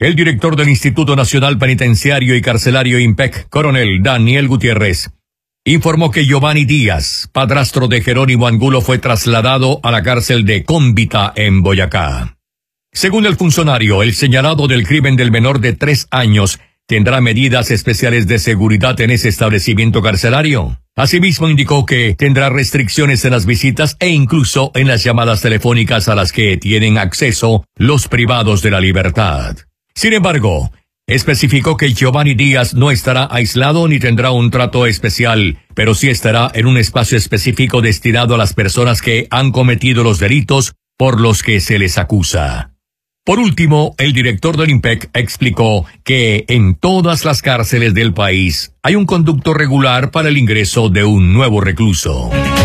El director del Instituto Nacional Penitenciario y Carcelario INPEC, coronel Daniel Gutiérrez, informó que Giovanni Díaz, padrastro de Jerónimo Angulo, fue trasladado a la cárcel de Cómbita en Boyacá. Según el funcionario, el señalado del crimen del menor de 3 años tendrá medidas especiales de seguridad en ese establecimiento carcelario. Asimismo, indicó que tendrá restricciones en las visitas e incluso en las llamadas telefónicas a las que tienen acceso los privados de la libertad. Sin embargo, especificó que Giovanni Díaz no estará aislado ni tendrá un trato especial, pero sí estará en un espacio específico destinado a las personas que han cometido los delitos por los que se les acusa. Por último, el director del INPEC explicó que en todas las cárceles del país hay un conducto regular para el ingreso de un nuevo recluso.